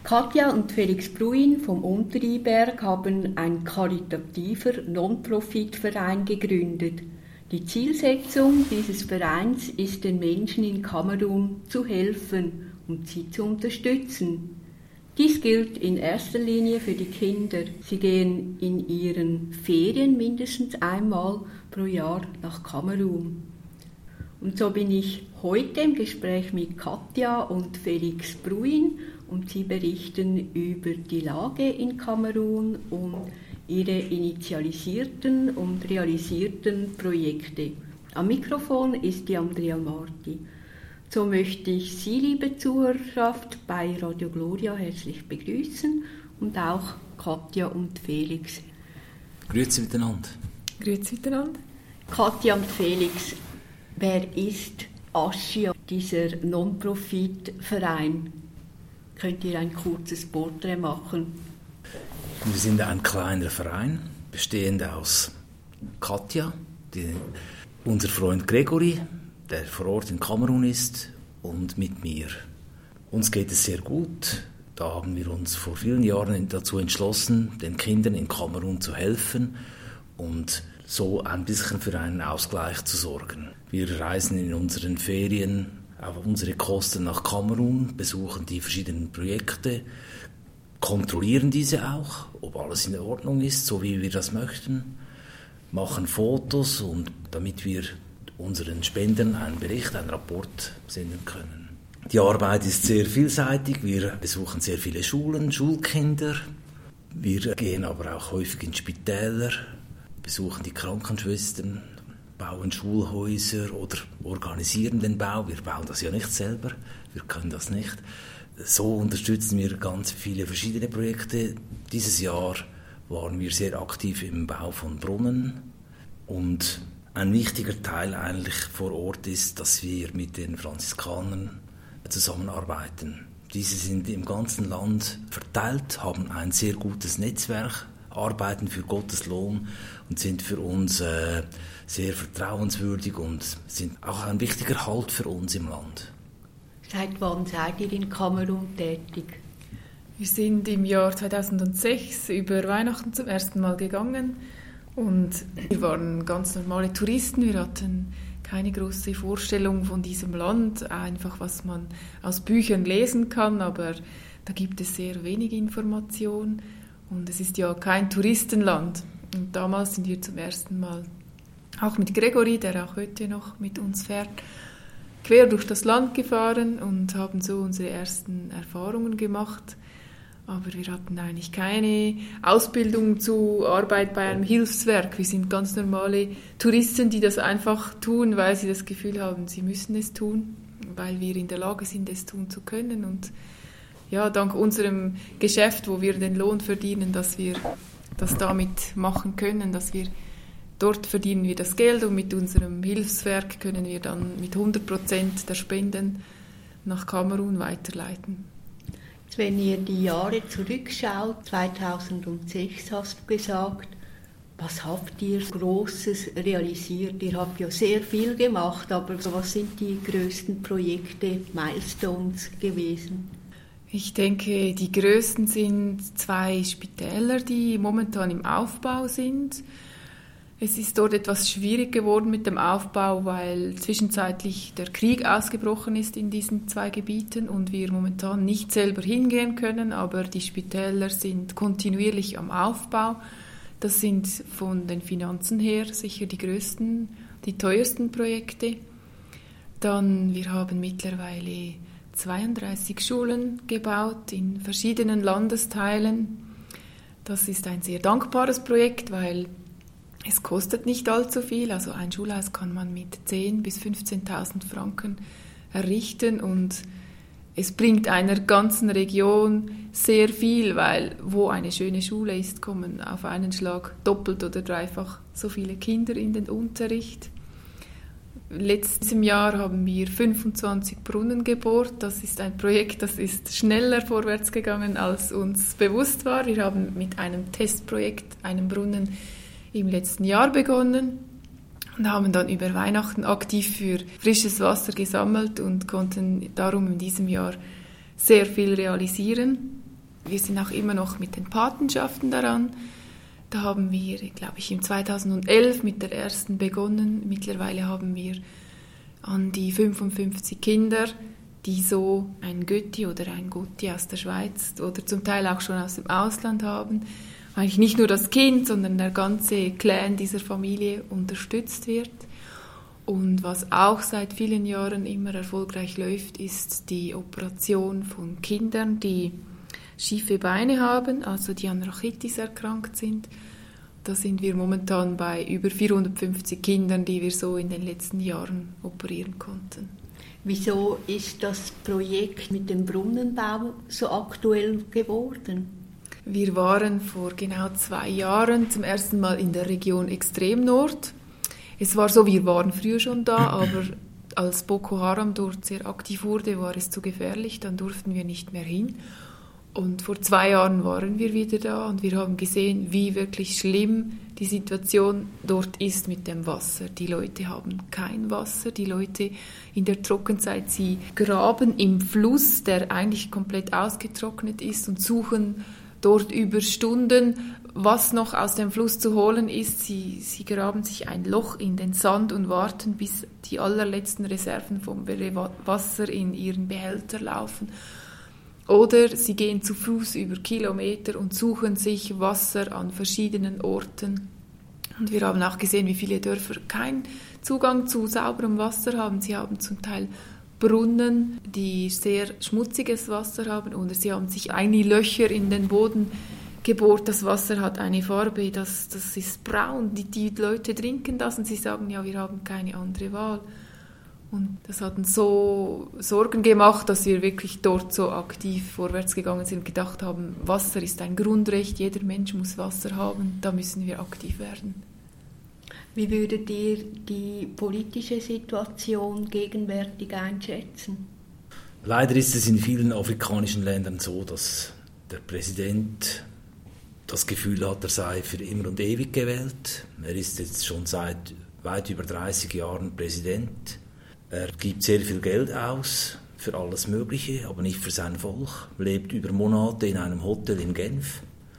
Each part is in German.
Katja und Felix Bruin vom Unteriberg haben einen karitativer Non-Profit-Verein gegründet. Die Zielsetzung dieses Vereins ist, den Menschen in Kamerun zu helfen und sie zu unterstützen. Dies gilt in erster Linie für die Kinder. Sie gehen in ihren Ferien mindestens einmal pro Jahr nach Kamerun. Und so bin ich heute im Gespräch mit Katja und Felix Bruin und sie berichten über die Lage in Kamerun und ihre initialisierten und realisierten Projekte. Am Mikrofon ist die Andrea Marti. So möchte ich Sie, liebe Zuhörerschaft, bei Radio Gloria herzlich begrüßen und auch Katja und Felix. Grüezi miteinander. Grüezi miteinander. Katja und Felix, wer ist ASCIA, dieser Non-Profit-Verein? Könnt ihr ein kurzes Porträt machen? Wir sind ein kleiner Verein, bestehend aus Katja, unser Freund Gregory, der vor Ort in Kamerun ist, und mit mir. Uns geht es sehr gut. Da haben wir uns vor vielen Jahren dazu entschlossen, den Kindern in Kamerun zu helfen und so ein bisschen für einen Ausgleich zu sorgen. Wir reisen in unseren Ferien auf unsere Kosten nach Kamerun, besuchen die verschiedenen Projekte, kontrollieren diese auch, ob alles in Ordnung ist, so wie wir das möchten, machen Fotos, und damit wir unseren Spendern einen Bericht, einen Rapport senden können. Die Arbeit ist sehr vielseitig. Wir besuchen sehr viele Schulen, Schulkinder. Wir gehen aber auch häufig in Spitäler, besuchen die Krankenschwestern, bauen Schulhäuser oder organisieren den Bau. Wir bauen das ja nicht selber, wir können das nicht. So unterstützen wir ganz viele verschiedene Projekte. Dieses Jahr waren wir sehr aktiv im Bau von Brunnen, und ein wichtiger Teil eigentlich vor Ort ist, dass wir mit den Franziskanern zusammenarbeiten. Diese sind im ganzen Land verteilt, haben ein sehr gutes Netzwerk, arbeiten für Gottes Lohn und sind für uns sehr vertrauenswürdig und sind auch ein wichtiger Halt für uns im Land. Seit wann seid ihr in Kamerun tätig? Wir sind im Jahr 2006 über Weihnachten zum ersten Mal gegangen. Und wir waren ganz normale Touristen, wir hatten keine große Vorstellung von diesem Land, einfach was man aus Büchern lesen kann, aber da gibt es sehr wenig Information und es ist ja kein Touristenland. Und damals sind wir zum ersten Mal, auch mit Gregory, der auch heute noch mit uns fährt, quer durch das Land gefahren und haben so unsere ersten Erfahrungen gemacht. Aber wir hatten eigentlich keine Ausbildung zur Arbeit bei einem Hilfswerk. Wir sind ganz normale Touristen, die das einfach tun, weil sie das Gefühl haben, sie müssen es tun, weil wir in der Lage sind, es tun zu können. Und ja, dank unserem Geschäft, wo wir den Lohn verdienen, dass wir das damit machen können, dass wir dort verdienen wir das Geld, und mit unserem Hilfswerk können wir dann mit 100% der Spenden nach Kamerun weiterleiten. Wenn ihr die Jahre zurückschaut, 2006 hast du gesagt, was habt ihr Großes realisiert? Ihr habt ja sehr viel gemacht, aber was sind die größten Projekte, Milestones gewesen? Ich denke, die größten sind 2 Spitäler, die momentan im Aufbau sind. Es ist dort etwas schwierig geworden mit dem Aufbau, weil zwischenzeitlich der Krieg ausgebrochen ist in diesen 2 Gebieten und wir momentan nicht selber hingehen können, aber die Spitäler sind kontinuierlich am Aufbau. Das sind von den Finanzen her sicher die größten, die teuersten Projekte. Dann, wir haben mittlerweile 32 Schulen gebaut in verschiedenen Landesteilen. Das ist ein sehr dankbares Projekt, weil es kostet nicht allzu viel, also ein Schulhaus kann man mit 10.000 bis 15.000 Franken errichten und es bringt einer ganzen Region sehr viel, weil wo eine schöne Schule ist, kommen auf einen Schlag doppelt oder dreifach so viele Kinder in den Unterricht. Letztes Jahr haben wir 25 Brunnen gebohrt. Das ist ein Projekt, das ist schneller vorwärts gegangen, als uns bewusst war. Wir haben mit einem Testprojekt, einem Brunnen, im letzten Jahr begonnen und haben dann über Weihnachten aktiv für frisches Wasser gesammelt und konnten darum in diesem Jahr sehr viel realisieren. Wir sind auch immer noch mit den Patenschaften daran. Da haben wir, glaube ich, im 2011 mit der ersten begonnen. Mittlerweile haben wir an die 55 Kinder, die so ein Götti oder ein Gutti aus der Schweiz oder zum Teil auch schon aus dem Ausland haben. Eigentlich nicht nur das Kind, sondern der ganze Clan dieser Familie unterstützt wird. Und was auch seit vielen Jahren immer erfolgreich läuft, ist die Operation von Kindern, die schiefe Beine haben, also die an Rachitis erkrankt sind. Da sind wir momentan bei über 450 Kindern, die wir so in den letzten Jahren operieren konnten. Wieso ist das Projekt mit dem Brunnenbau so aktuell geworden? Wir waren vor genau 2 Jahren zum ersten Mal in der Region Extremnord. Es war so, wir waren früher schon da, aber als Boko Haram dort sehr aktiv wurde, war es zu gefährlich, dann durften wir nicht mehr hin. Und vor 2 Jahren waren wir wieder da und wir haben gesehen, wie wirklich schlimm die Situation dort ist mit dem Wasser. Die Leute haben kein Wasser, die Leute in der Trockenzeit, sie graben im Fluss, der eigentlich komplett ausgetrocknet ist und suchen dort über Stunden, was noch aus dem Fluss zu holen ist. Sie graben sich ein Loch in den Sand und warten, bis die allerletzten Reserven vom Wasser in ihren Behälter laufen. Oder sie gehen zu Fuß über Kilometer und suchen sich Wasser an verschiedenen Orten. Und wir haben auch gesehen, wie viele Dörfer keinen Zugang zu sauberem Wasser haben. Sie haben zum Teil Brunnen, die sehr schmutziges Wasser haben, oder sie haben sich eigentlich Löcher in den Boden gebohrt. Das Wasser hat eine Farbe, das ist braun. Die Leute trinken das und sie sagen, ja, wir haben keine andere Wahl. Und das hat uns so Sorgen gemacht, dass wir wirklich dort so aktiv vorwärts gegangen sind und gedacht haben, Wasser ist ein Grundrecht, jeder Mensch muss Wasser haben, da müssen wir aktiv werden. Wie würdet ihr die politische Situation gegenwärtig einschätzen? Leider ist es in vielen afrikanischen Ländern so, dass der Präsident das Gefühl hat, er sei für immer und ewig gewählt. Er ist jetzt schon seit weit über 30 Jahren Präsident. Er gibt sehr viel Geld aus für alles Mögliche, aber nicht für sein Volk. Lebt über Monate in einem Hotel in Genf.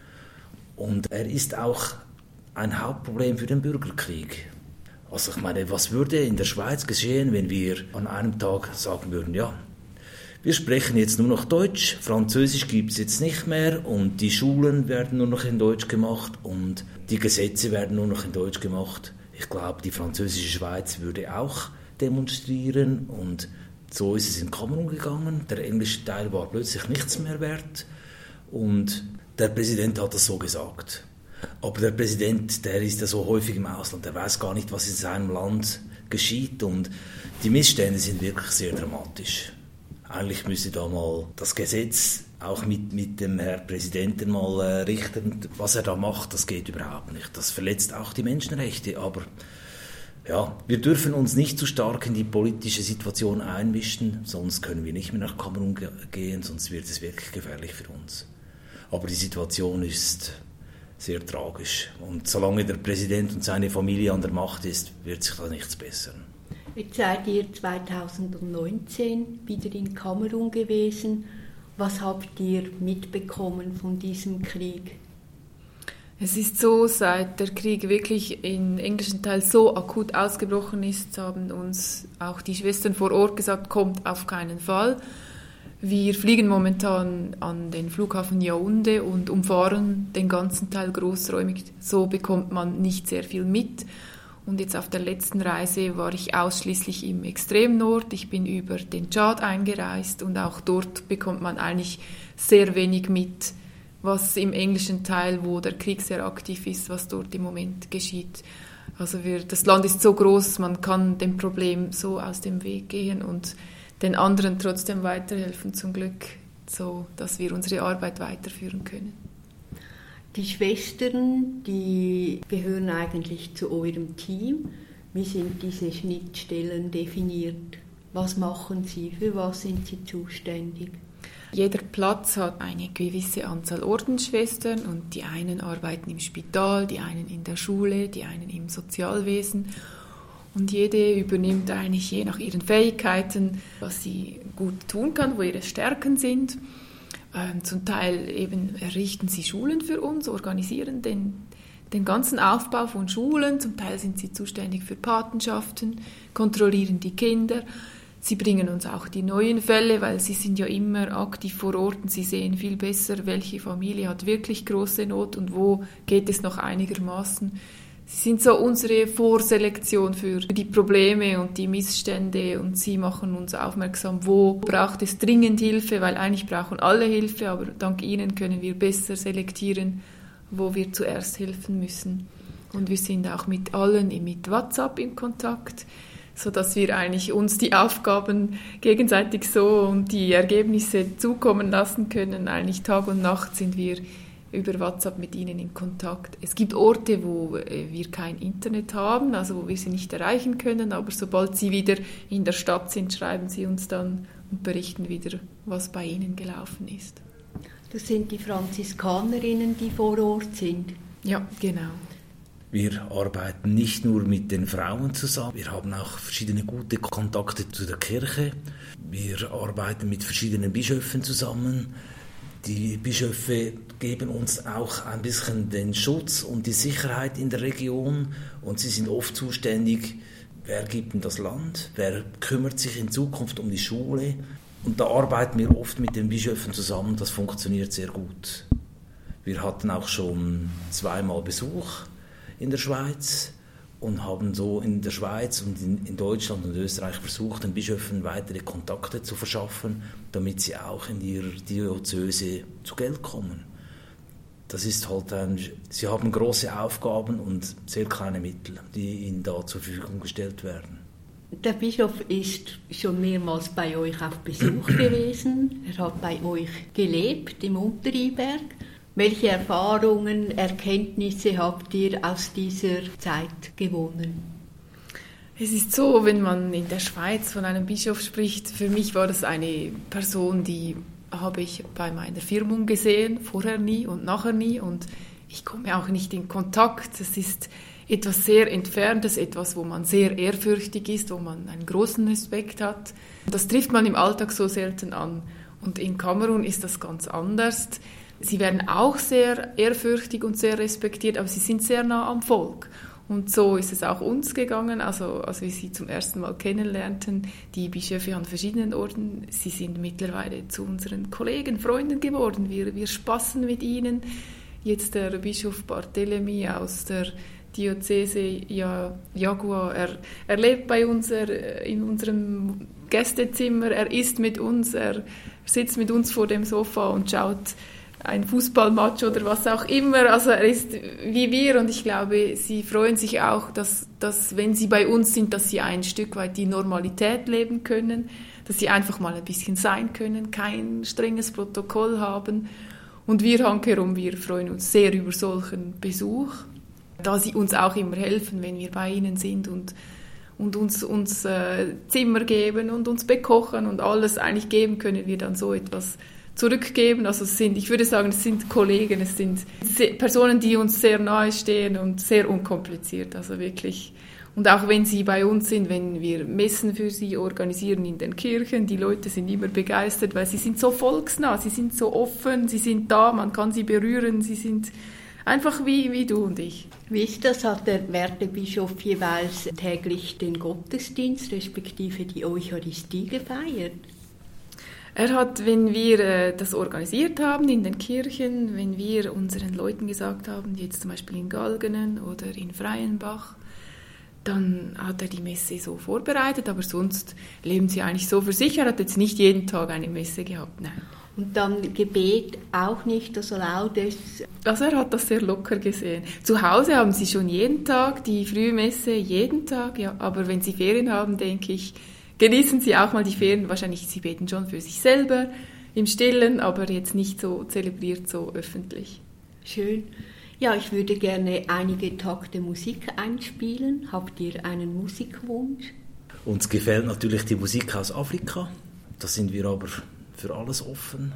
Und er ist auch ein Hauptproblem für den Bürgerkrieg. Also ich meine, was würde in der Schweiz geschehen, wenn wir an einem Tag sagen würden, ja, wir sprechen jetzt nur noch Deutsch, Französisch gibt es jetzt nicht mehr und die Schulen werden nur noch in Deutsch gemacht und die Gesetze werden nur noch in Deutsch gemacht. Ich glaube, die französische Schweiz würde auch demonstrieren und so ist es in Kamerun gegangen. Der englische Teil war plötzlich nichts mehr wert und der Präsident hat das so gesagt. Aber der Präsident, der ist ja so häufig im Ausland, der weiß gar nicht, was in seinem Land geschieht und die Missstände sind wirklich sehr dramatisch. Eigentlich müsste da mal das Gesetz auch mit dem Herrn Präsidenten mal richten. Was er da macht, das geht überhaupt nicht. Das verletzt auch die Menschenrechte, aber ja, wir dürfen uns nicht zu stark in die politische Situation einmischen, sonst können wir nicht mehr nach Kamerun gehen, sonst wird es wirklich gefährlich für uns. Aber die Situation ist sehr tragisch und solange der Präsident und seine Familie an der Macht ist, wird sich da nichts bessern. Jetzt seid ihr 2019 wieder in Kamerun gewesen. Was habt ihr mitbekommen von diesem Krieg? Es ist so, seit der Krieg wirklich im englischen Teil so akut ausgebrochen ist, haben uns auch die Schwestern vor Ort gesagt, kommt auf keinen Fall. Wir fliegen momentan an den Flughafen Yaoundé und umfahren den ganzen Teil großräumig. So bekommt man nicht sehr viel mit. Und jetzt auf der letzten Reise war ich ausschließlich im Extremnord. Ich bin über den Tschad eingereist und auch dort bekommt man eigentlich sehr wenig mit, was im englischen Teil, wo der Krieg sehr aktiv ist, was dort im Moment geschieht. Also das Land ist so groß, man kann dem Problem so aus dem Weg gehen und den anderen trotzdem weiterhelfen, zum Glück, so dass wir unsere Arbeit weiterführen können. Die Schwestern, die gehören eigentlich zu eurem Team. Wie sind diese Schnittstellen definiert? Was machen sie? Für was sind sie zuständig? Jeder Platz hat eine gewisse Anzahl Ordensschwestern und die einen arbeiten im Spital, die einen in der Schule, die einen im Sozialwesen. Und jede übernimmt eigentlich je nach ihren Fähigkeiten, was sie gut tun kann, wo ihre Stärken sind. Zum Teil eben errichten sie Schulen für uns, organisieren den ganzen Aufbau von Schulen. Zum Teil sind sie zuständig für Patenschaften, kontrollieren die Kinder. Sie bringen uns auch die neuen Fälle, weil sie sind ja immer aktiv vor Ort und sie sehen viel besser, welche Familie hat wirklich große Not und wo geht es noch einigermaßen. Sie sind so unsere Vorselektion für die Probleme und die Missstände und sie machen uns aufmerksam, wo braucht es dringend Hilfe, weil eigentlich brauchen alle Hilfe, aber dank ihnen können wir besser selektieren, wo wir zuerst helfen müssen. Und wir sind auch mit allen mit WhatsApp in Kontakt, sodass wir eigentlich uns die Aufgaben gegenseitig so und die Ergebnisse zukommen lassen können. Eigentlich Tag und Nacht sind wir über WhatsApp mit ihnen in Kontakt. Es gibt Orte, wo wir kein Internet haben, also wo wir sie nicht erreichen können, aber sobald sie wieder in der Stadt sind, schreiben sie uns dann und berichten wieder, was bei ihnen gelaufen ist. Das sind die Franziskanerinnen, die vor Ort sind? Ja, genau. Wir arbeiten nicht nur mit den Frauen zusammen, wir haben auch verschiedene gute Kontakte zu der Kirche. Wir arbeiten mit verschiedenen Bischöfen zusammen. Die Bischöfe geben uns auch ein bisschen den Schutz und die Sicherheit in der Region und sie sind oft zuständig, wer gibt denn das Land, wer kümmert sich in Zukunft um die Schule. Und da arbeiten wir oft mit den Bischöfen zusammen, das funktioniert sehr gut. Wir hatten auch schon 2-mal Besuch in der Schweiz und haben so in der Schweiz und in Deutschland und Österreich versucht, den Bischöfen weitere Kontakte zu verschaffen, damit sie auch in ihrer Diözese zu Geld kommen. Das ist halt sie haben große Aufgaben und sehr kleine Mittel, die ihnen da zur Verfügung gestellt werden. Der Bischof ist schon mehrmals bei euch auf Besuch gewesen. Er hat bei euch gelebt im Unterriberg. Welche Erfahrungen, Erkenntnisse habt ihr aus dieser Zeit gewonnen? Es ist so, wenn man in der Schweiz von einem Bischof spricht, für mich war das eine Person, die habe ich bei meiner Firmung gesehen, vorher nie und nachher nie und ich komme auch nicht in Kontakt. Es ist etwas sehr Entferntes, etwas, wo man sehr ehrfürchtig ist, wo man einen großen Respekt hat. Das trifft man im Alltag so selten an und in Kamerun ist das ganz anders. Sie werden auch sehr ehrfürchtig und sehr respektiert, aber sie sind sehr nah am Volk. Und so ist es auch uns gegangen, also als wir sie zum ersten Mal kennenlernten, die Bischöfe an verschiedenen Orten, sie sind mittlerweile zu unseren Kollegen, Freunden geworden. Wir spassen mit ihnen. Jetzt der Bischof Barthélemy aus der Diözese Jaguar, er lebt bei uns in unserem Gästezimmer, er isst mit uns, er sitzt mit uns vor dem Sofa und schaut ein Fußballmatch oder was auch immer. Also er ist wie wir und ich glaube, sie freuen sich auch, dass wenn sie bei uns sind, dass sie ein Stück weit die Normalität leben können, dass sie einfach mal ein bisschen sein können, kein strenges Protokoll haben. Und wir hankerum, wir freuen uns sehr über solchen Besuch, da sie uns auch immer helfen, wenn wir bei ihnen sind und uns Zimmer geben und uns bekochen und alles eigentlich geben, können wir dann so etwas zurückgeben. Also ich würde sagen, es sind Kollegen, es sind Personen, die uns sehr nahe stehen und sehr unkompliziert, also wirklich. Und auch wenn sie bei uns sind, wenn wir Messen für sie organisieren in den Kirchen, die Leute sind immer begeistert, weil sie sind so volksnah, sie sind so offen, sie sind da, man kann sie berühren, sie sind einfach wie du und ich. Wie ist das? Hat der werte Bischof jeweils täglich den Gottesdienst, respektive die Eucharistie gefeiert? Er hat, wenn wir das organisiert haben in den Kirchen, wenn wir unseren Leuten gesagt haben, jetzt zum Beispiel in Galgenen oder in Freienbach, dann hat er die Messe so vorbereitet, aber sonst leben sie eigentlich so für sich. Er hat jetzt nicht jeden Tag eine Messe gehabt, nein. Und dann Gebet auch nicht so lautes? Also er hat das sehr locker gesehen. Zu Hause haben sie schon jeden Tag die Frühmesse, jeden Tag, ja. Aber wenn sie Ferien haben, denke ich, genießen sie auch mal die Ferien. Wahrscheinlich, sie beten schon für sich selber im Stillen, aber jetzt nicht so zelebriert, so öffentlich. Schön. Ja, ich würde gerne einige Takte Musik einspielen. Habt ihr einen Musikwunsch? Uns gefällt natürlich die Musik aus Afrika. Da sind wir aber für alles offen.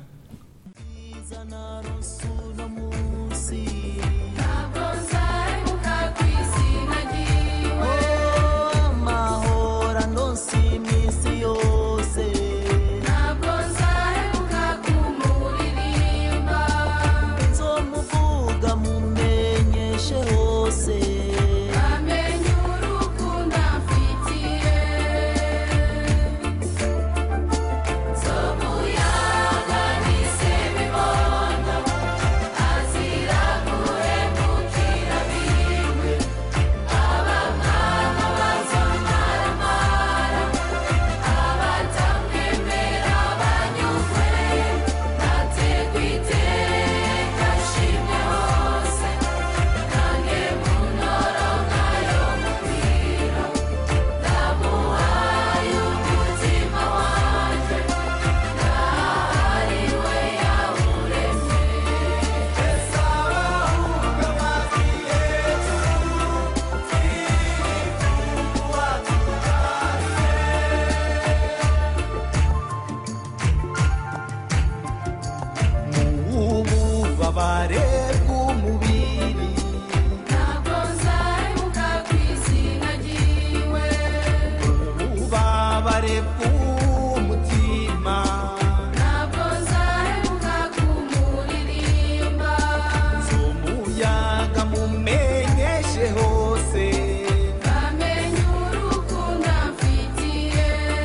ububabare bw'umubiri ntabwo nzahemuka ku izina ryiwe ububabare bw'umutima ntabwo nzahemuka kumuririmba z'umuyaga mumenyeshe hose bamenye urukundo amfitiye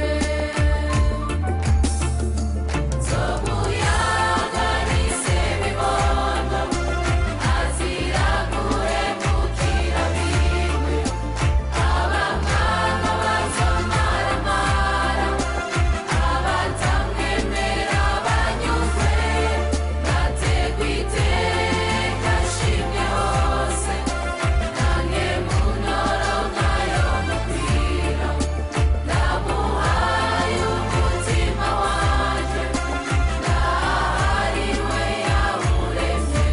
z'umuyaga nise bibondo azira guhemukira biwe abamama bazomaramara abatamwemera banyuzwe bategwa iteka ashimye hose nange munoro nkayo mupira ndamuhaye umutima wanje ndahariwe yawuremye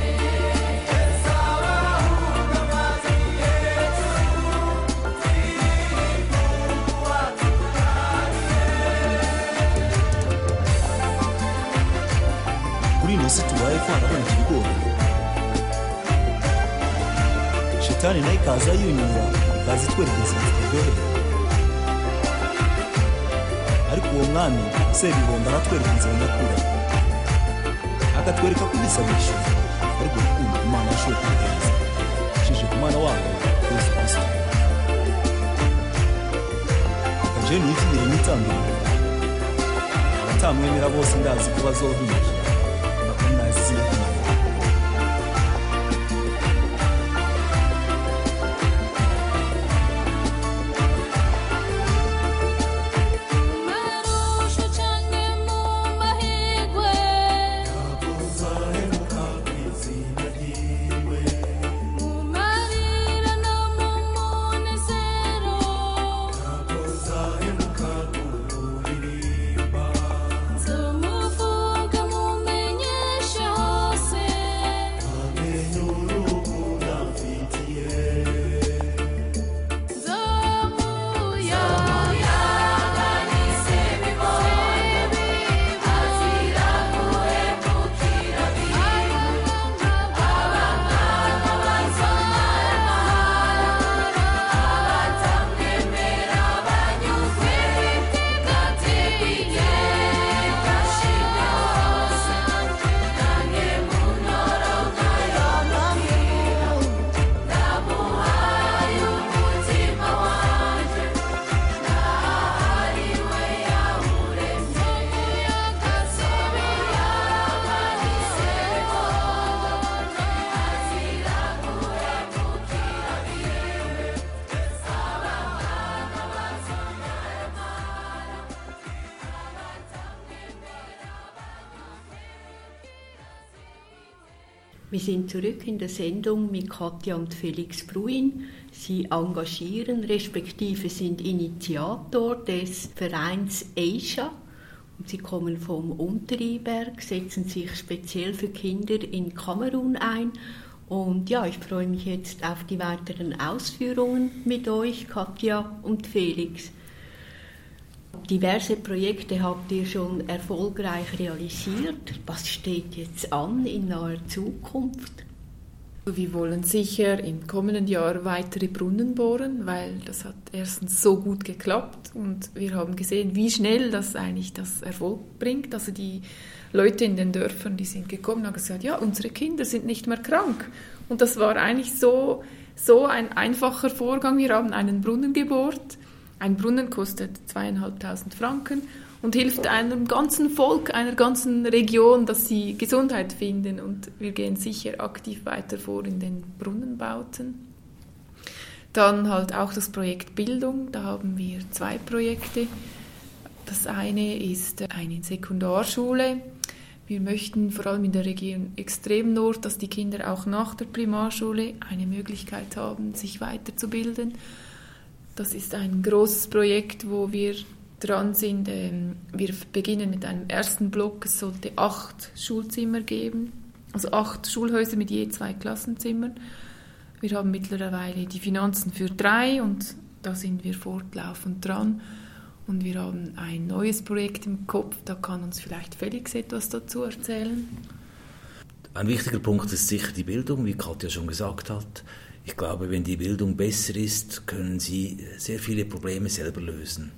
kuri ino si tubaye twaraboneka ibigori shetani nayo ikaza yunyura ikaza itwereka inzira zituryohera ariko uwo mwami sebibondo aratwereka inzira nyakuri akatwereka ko ibisabisho ariko rukundo imana yashoboye kuduhereza ishije ku mwana wayo yesu kristo akajewe niyikinire n'itangiriro abatamwemera bose ndazi ko bazohindura ndazi izina ry'Imana. marusho canke mu mahigwe mu marira no mu munezero nzomuvuga mumenyeshe hose zomuyaga nise bibondo azira guhemukira biwe abamama bazomaramara abatamwemera banyuzwe bategwa iteka ashimye hose nange munoro nkayo mupira ndamuhaye umutima wanje ndahariwe yawuremye umuyaga zomuyaga nise bibondo azira guhemukira biwe abamama bazomaramara Wir sind zurück in der Sendung mit Katja und Felix Bruin. Sie engagieren, respektive sind Initiator des Vereins Asia. Und sie kommen vom Unteriberg, setzen sich speziell für Kinder in Kamerun ein. Und ja, ich freue mich jetzt auf die weiteren Ausführungen mit euch, Katja und Felix. Diverse Projekte habt ihr schon erfolgreich realisiert. Was steht jetzt an in naher Zukunft? Wir wollen sicher im kommenden Jahr weitere Brunnen bohren, weil das hat erstens so gut geklappt und wir haben gesehen, wie schnell das eigentlich das Erfolg bringt. Also die Leute in den Dörfern, die sind gekommen und haben gesagt, ja, unsere Kinder sind nicht mehr krank. Und das war eigentlich so ein einfacher Vorgang. Wir haben einen Brunnen gebohrt. Ein Brunnen kostet 2.500 Franken und hilft einem ganzen Volk, einer ganzen Region, dass sie Gesundheit finden. Und wir gehen sicher aktiv weiter vor in den Brunnenbauten. Dann halt auch das Projekt Bildung. Da haben wir 2 Projekte. Das eine ist eine Sekundarschule. Wir möchten vor allem in der Region Extremnord, dass die Kinder auch nach der Primarschule eine Möglichkeit haben, sich weiterzubilden. Das ist ein großes Projekt, wo wir dran sind. Wir beginnen mit einem ersten Block. Es sollte 8 Schulzimmer geben, also 8 Schulhäuser mit je 2 Klassenzimmern. Wir haben mittlerweile die Finanzen für 3 und da sind wir fortlaufend dran. Und wir haben ein neues Projekt im Kopf, da kann uns vielleicht Felix etwas dazu erzählen. Ein wichtiger Punkt ist sicher die Bildung, wie Katja schon gesagt hat. Ich glaube, wenn die Bildung besser ist, können sie sehr viele Probleme selber lösen.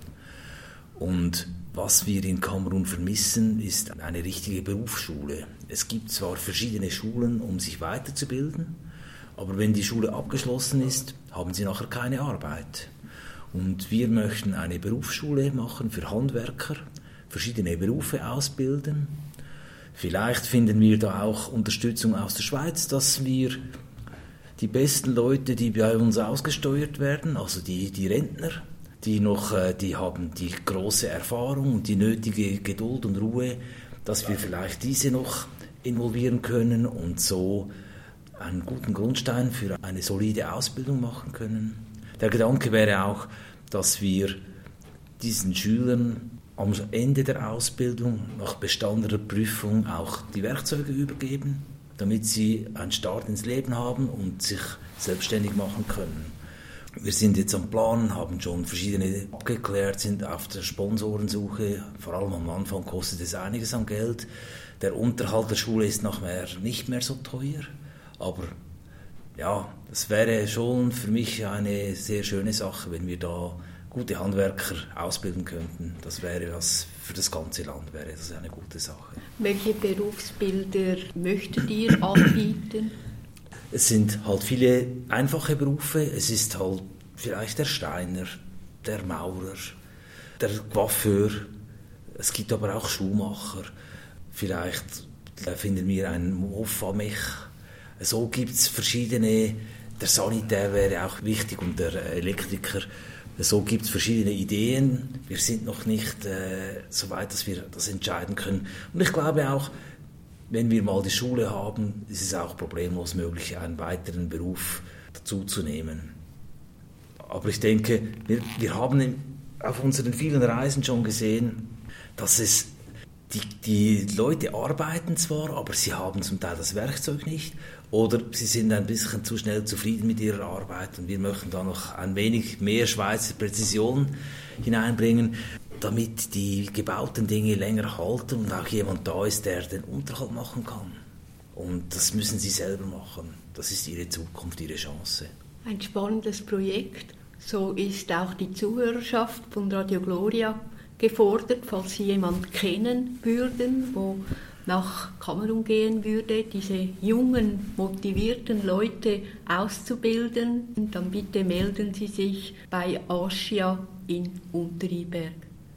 Und was wir in Kamerun vermissen, ist eine richtige Berufsschule. Es gibt zwar verschiedene Schulen, um sich weiterzubilden, aber wenn die Schule abgeschlossen ist, haben sie nachher keine Arbeit. Und wir möchten eine Berufsschule machen für Handwerker, verschiedene Berufe ausbilden. Vielleicht finden wir da auch Unterstützung aus der Schweiz, dass wir die besten Leute, die bei uns ausgesteuert werden, also die Rentner, die haben die große Erfahrung und die nötige Geduld und Ruhe, dass wir vielleicht diese noch involvieren können und so einen guten Grundstein für eine solide Ausbildung machen können. Der Gedanke wäre auch, dass wir diesen Schülern am Ende der Ausbildung nach bestandener Prüfung auch die Werkzeuge übergeben, damit sie einen Start ins Leben haben und sich selbstständig machen können. Wir sind jetzt am Planen, haben schon verschiedene abgeklärt, sind auf der Sponsorensuche. Vor allem am Anfang kostet es einiges an Geld. Der Unterhalt der Schule ist nachher nicht mehr so teuer. Aber ja, das wäre schon für mich eine sehr schöne Sache, wenn wir da gute Handwerker ausbilden könnten. Das wäre was für das ganze Land, wäre das eine gute Sache. Welche Berufsbilder möchtet ihr anbieten? Es sind halt viele einfache Berufe. Es ist halt vielleicht der Steiner, der Maurer, der Coiffeur. Es gibt aber auch Schuhmacher. Vielleicht finden wir einen Mofa-Mech. So gibt es verschiedene. Der Sanitär wäre auch wichtig und der Elektriker. So gibt es verschiedene Ideen. Wir sind noch nicht so weit, dass wir das entscheiden können. Und ich glaube auch, wenn wir mal die Schule haben, ist es auch problemlos möglich, einen weiteren Beruf dazuzunehmen. Aber ich denke, wir haben auf unseren vielen Reisen schon gesehen, dass die Leute arbeiten zwar, aber sie haben zum Teil das Werkzeug nicht oder sie sind ein bisschen zu schnell zufrieden mit ihrer Arbeit und wir möchten da noch ein wenig mehr Schweizer Präzision hineinbringen, damit die gebauten Dinge länger halten und auch jemand da ist, der den Unterhalt machen kann. Und das müssen sie selber machen. Das ist ihre Zukunft, ihre Chance. Ein spannendes Projekt. So ist auch die Zuhörerschaft von Radio Gloria gefordert, falls Sie jemanden kennen würden, wo nach Kamerun gehen würde, diese jungen, motivierten Leute auszubilden, dann bitte melden Sie sich bei Aschia in Unterriberg.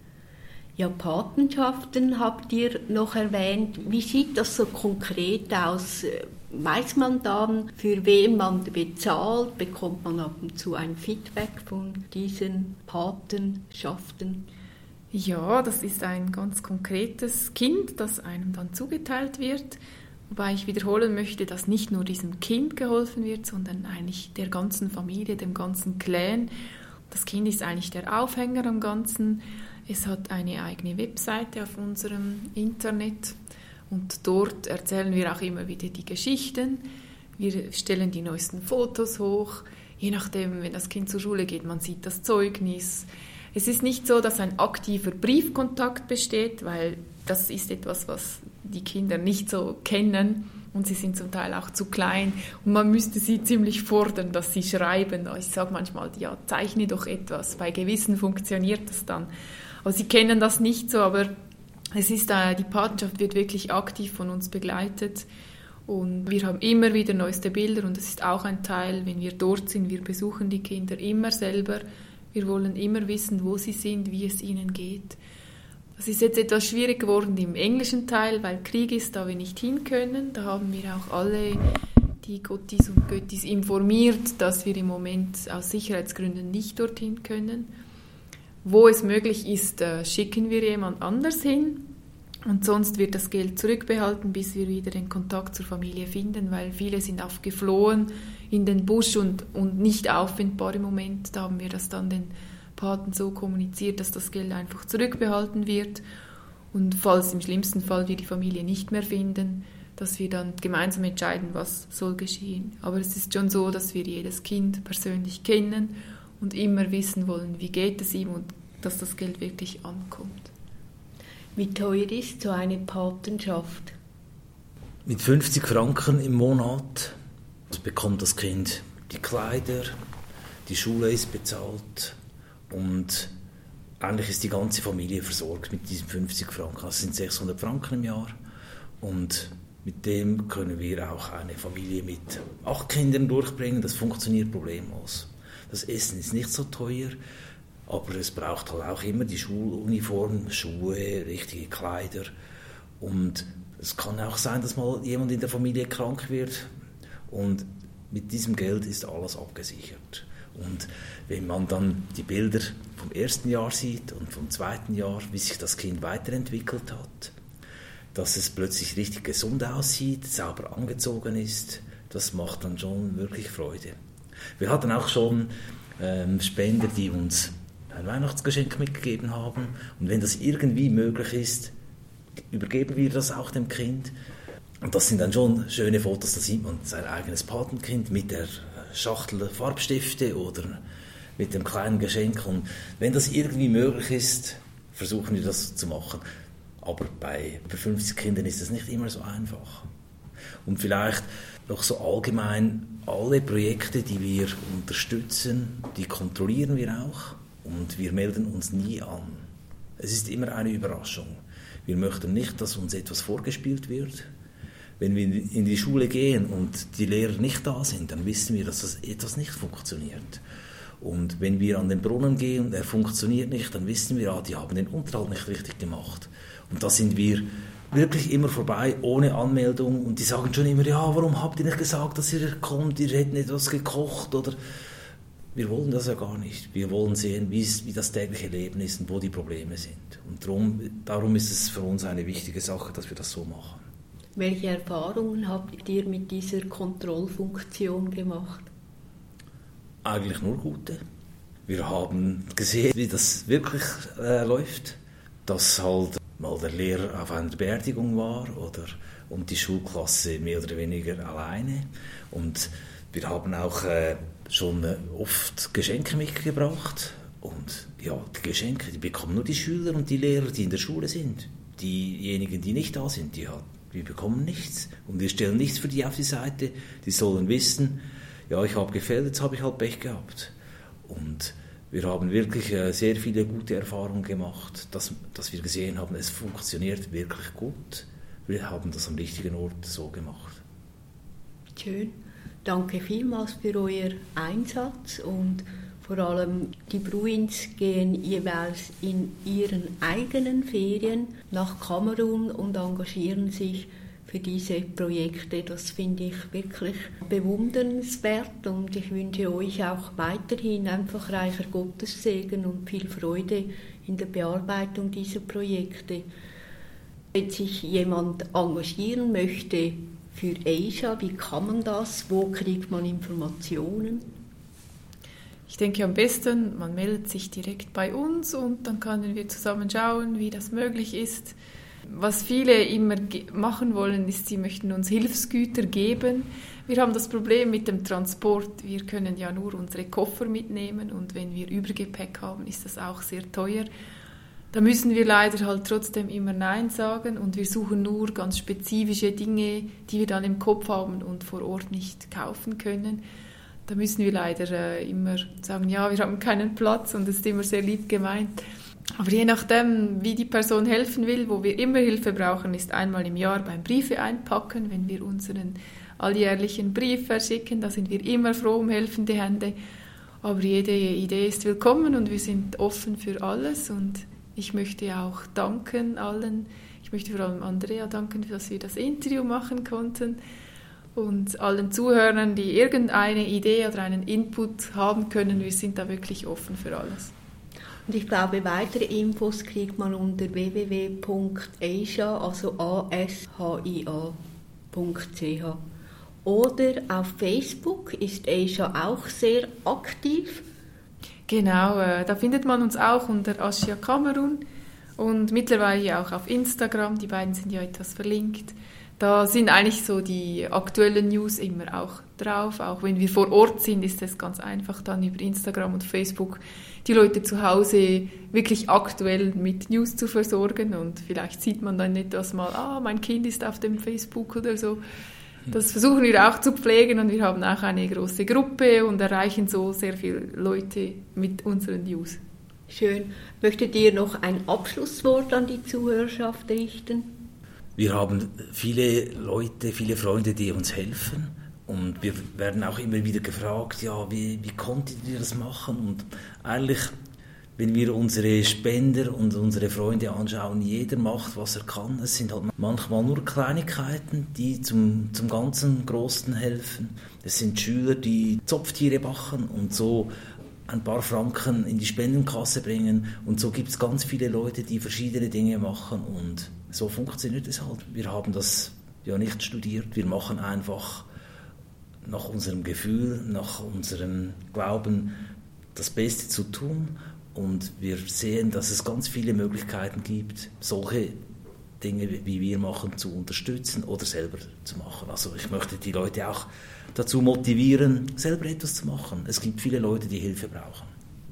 Ja, Patenschaften habt ihr noch erwähnt. Wie sieht das so konkret aus? Weiß man dann, für wen man bezahlt? Bekommt man ab und zu ein Feedback von diesen Patenschaften? Ja, das ist ein ganz konkretes Kind, das einem dann zugeteilt wird. Wobei ich wiederholen möchte, dass nicht nur diesem Kind geholfen wird, sondern eigentlich der ganzen Familie, dem ganzen Clan. Das Kind ist eigentlich der Aufhänger am Ganzen. Es hat eine eigene Webseite auf unserem Internet und dort erzählen wir auch immer wieder die Geschichten. Wir stellen die neuesten Fotos hoch. Je nachdem, wenn das Kind zur Schule geht, man sieht das Zeugnis. Es ist nicht so, dass ein aktiver Briefkontakt besteht, weil das ist etwas, was die Kinder nicht so kennen und sie sind zum Teil auch zu klein und man müsste sie ziemlich fordern, dass sie schreiben. Ich sage manchmal, ja, zeichne doch etwas. Bei gewissen funktioniert das dann. Aber sie kennen das nicht so, aber es ist, die Patenschaft wird wirklich aktiv von uns begleitet und wir haben immer wieder neueste Bilder und das ist auch ein Teil, wenn wir dort sind, wir besuchen die Kinder immer selber. Wir wollen immer wissen, wo sie sind, wie es ihnen geht. Das ist jetzt etwas schwierig geworden im englischen Teil, weil Krieg ist, da wir nicht hin können. Da haben wir auch alle die Gottis und Göttis informiert, dass wir im Moment aus Sicherheitsgründen nicht dorthin können. Wo es möglich ist, schicken wir jemand anders hin. Und sonst wird das Geld zurückbehalten, bis wir wieder den Kontakt zur Familie finden, weil viele sind geflohen in den Busch und nicht auffindbar im Moment. Da haben wir das dann den Paten so kommuniziert, dass das Geld einfach zurückbehalten wird. Und falls im schlimmsten Fall wir die Familie nicht mehr finden, dass wir dann gemeinsam entscheiden, was soll geschehen. Aber es ist schon so, dass wir jedes Kind persönlich kennen und immer wissen wollen, wie geht es ihm und dass das Geld wirklich ankommt. Wie teuer ist so eine Patenschaft? Mit 50 Franken im Monat bekommt das Kind die Kleider, die Schule ist bezahlt und eigentlich ist die ganze Familie versorgt mit diesen 50 Franken. Das sind 600 Franken im Jahr und mit dem können wir auch eine Familie mit 8 Kindern durchbringen. Das funktioniert problemlos. Das Essen ist nicht so teuer, aber es braucht halt auch immer die Schuluniform, Schuhe, richtige Kleider. Und es kann auch sein, dass mal jemand in der Familie krank wird. Und mit diesem Geld ist alles abgesichert. Und wenn man dann die Bilder vom ersten Jahr sieht und vom zweiten Jahr, wie sich das Kind weiterentwickelt hat, dass es plötzlich richtig gesund aussieht, sauber angezogen ist, das macht dann schon wirklich Freude. Wir hatten auch schon Spender, die uns ein Weihnachtsgeschenk mitgegeben haben. Und wenn das irgendwie möglich ist, übergeben wir das auch dem Kind. Und das sind dann schon schöne Fotos, da sieht man sein eigenes Patenkind mit der Schachtel Farbstifte oder mit dem kleinen Geschenk. Und wenn das irgendwie möglich ist, versuchen wir das zu machen. Aber bei über 50 Kindern ist das nicht immer so einfach. Und vielleicht noch so allgemein, alle Projekte, die wir unterstützen, die kontrollieren wir auch und wir melden uns nie an. Es ist immer eine Überraschung. Wir möchten nicht, dass uns etwas vorgespielt wird. Wenn wir in die Schule gehen und die Lehrer nicht da sind, dann wissen wir, dass das etwas nicht funktioniert. Und wenn wir an den Brunnen gehen und er funktioniert nicht, dann wissen wir, die haben den Unterhalt nicht richtig gemacht. Und da sind wir wirklich immer vorbei, ohne Anmeldung. Und die sagen schon immer, ja, warum habt ihr nicht gesagt, dass ihr kommt, ihr hättet etwas gekocht? Oder wir wollen das ja gar nicht. Wir wollen sehen, wie das tägliche Leben ist und wo die Probleme sind. Und darum ist es für uns eine wichtige Sache, dass wir das so machen. Welche Erfahrungen habt ihr mit dieser Kontrollfunktion gemacht? Eigentlich nur gute. Wir haben gesehen, wie das wirklich läuft. Dass halt mal der Lehrer auf einer Beerdigung war und die Schulklasse mehr oder weniger alleine. Und wir haben auch schon oft Geschenke mitgebracht. Und ja, die Geschenke, die bekommen nur die Schüler und die Lehrer, die in der Schule sind. Diejenigen, die nicht da sind, wir bekommen nichts. Und wir stellen nichts für die auf die Seite. Die sollen wissen, ja, ich habe gefehlt, jetzt habe ich halt Pech gehabt. Und wir haben wirklich sehr viele gute Erfahrungen gemacht, dass wir gesehen haben, es funktioniert wirklich gut. Wir haben das am richtigen Ort so gemacht. Schön. Danke vielmals für euer Einsatz und vor allem die Bruins gehen jeweils in ihren eigenen Ferien nach Kamerun und engagieren sich für diese Projekte. Das finde ich wirklich bewundernswert und ich wünsche euch auch weiterhin einfach reicher Gottessegen und viel Freude in der Bearbeitung dieser Projekte. Wenn sich jemand engagieren möchte für Asia, wie kann man das? Wo kriegt man Informationen? Ich denke am besten, man meldet sich direkt bei uns und dann können wir zusammen schauen, wie das möglich ist. Was viele immer machen wollen, ist, sie möchten uns Hilfsgüter geben. Wir haben das Problem mit dem Transport. Wir können ja nur unsere Koffer mitnehmen und wenn wir Übergepäck haben, ist das auch sehr teuer. Da müssen wir leider halt trotzdem immer Nein sagen und wir suchen nur ganz spezifische Dinge, die wir dann im Kopf haben und vor Ort nicht kaufen können. Da müssen wir leider immer sagen, ja, wir haben keinen Platz und das ist immer sehr lieb gemeint. Aber je nachdem, wie die Person helfen will, wo wir immer Hilfe brauchen, ist einmal im Jahr beim Briefe einpacken, wenn wir unseren alljährlichen Brief verschicken, da sind wir immer froh um helfende Hände. Aber jede Idee ist willkommen und wir sind offen für alles und ich möchte auch danken allen. Ich möchte vor allem Andrea danken, dass wir das Interview machen konnten und allen Zuhörern, die irgendeine Idee oder einen Input haben können. Wir sind da wirklich offen für alles. Und ich glaube, weitere Infos kriegt man unter www.asia, also ashia.ch. Oder auf Facebook ist Asia auch sehr aktiv. Genau, da findet man uns auch unter Asia Kamerun und mittlerweile auch auf Instagram. Die beiden sind ja etwas verlinkt. Da sind eigentlich so die aktuellen News immer auch drauf. Auch wenn wir vor Ort sind, ist es ganz einfach, dann über Instagram und Facebook die Leute zu Hause wirklich aktuell mit News zu versorgen. Und vielleicht sieht man dann etwas mal, mein Kind ist auf dem Facebook oder so. Das versuchen wir auch zu pflegen und wir haben auch eine große Gruppe und erreichen so sehr viele Leute mit unseren News. Schön. Möchtet ihr noch ein Abschlusswort an die Zuhörerschaft richten? Wir haben viele Leute, viele Freunde, die uns helfen. Und wir werden auch immer wieder gefragt, ja, wie konntet ihr das machen? Und eigentlich, wenn wir unsere Spender und unsere Freunde anschauen, jeder macht, was er kann. Es sind halt manchmal nur Kleinigkeiten, die zum ganzen Großen helfen. Es sind Schüler, die Zopftiere machen und so ein paar Franken in die Spendenkasse bringen. Und so gibt es ganz viele Leute, die verschiedene Dinge machen. Und so funktioniert es halt. Wir haben das ja nicht studiert. Wir machen einfach nach unserem Gefühl, nach unserem Glauben das Beste zu tun. Und wir sehen, dass es ganz viele Möglichkeiten gibt, solche Dinge, wie wir machen, zu unterstützen oder selber zu machen. Also ich möchte die Leute auch dazu motivieren, selber etwas zu machen. Es gibt viele Leute, die Hilfe brauchen.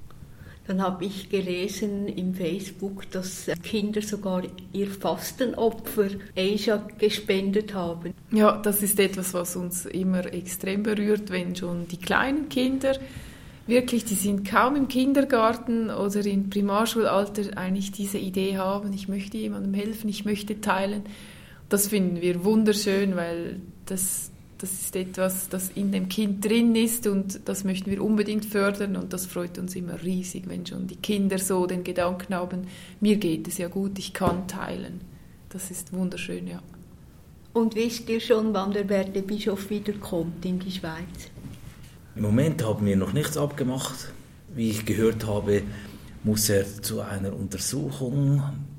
Dann habe ich gelesen im Facebook, dass Kinder sogar ihr Fastenopfer Asia gespendet haben. Ja, das ist etwas, was uns immer extrem berührt, wenn schon die kleinen Kinder wirklich, die sind kaum im Kindergarten oder im Primarschulalter, eigentlich diese Idee haben, ich möchte jemandem helfen, ich möchte teilen. Das finden wir wunderschön, weil das ist etwas, das in dem Kind drin ist und das möchten wir unbedingt fördern und das freut uns immer riesig, wenn schon die Kinder so den Gedanken haben, mir geht es ja gut, ich kann teilen. Das ist wunderschön, ja. Und wisst ihr schon, wann der werte Bischof wiederkommt in die Schweiz? Im Moment haben wir noch nichts abgemacht. Wie ich gehört habe, muss er zu einer Untersuchung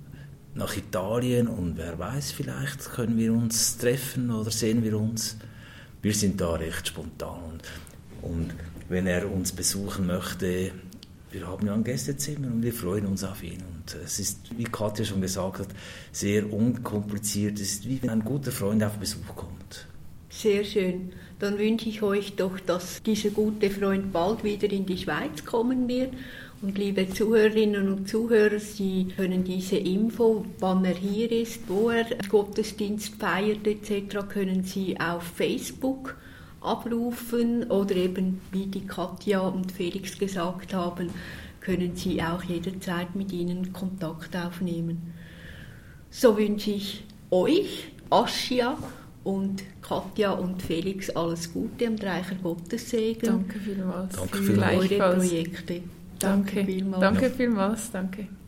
nach Italien und wer weiß, vielleicht können wir uns treffen oder sehen wir uns. Wir sind da recht spontan und wenn er uns besuchen möchte, wir haben ja ein Gästezimmer und wir freuen uns auf ihn. Und es ist, wie Katja schon gesagt hat, sehr unkompliziert. Es ist wie wenn ein guter Freund auf Besuch kommt. Sehr schön. Dann wünsche ich euch doch, dass dieser gute Freund bald wieder in die Schweiz kommen wird. Und liebe Zuhörerinnen und Zuhörer, Sie können diese Info, wann er hier ist, wo er Gottesdienst feiert etc., können Sie auf Facebook abrufen oder eben, wie die Katja und Felix gesagt haben, können Sie auch jederzeit mit ihnen Kontakt aufnehmen. So wünsche ich euch, Aschia und Katja und Felix, alles Gute und reicher Gottessegen. Danke vielmals. Danke für vielmals. eure Projekte. Danke vielmals. Danke vielmals. Danke.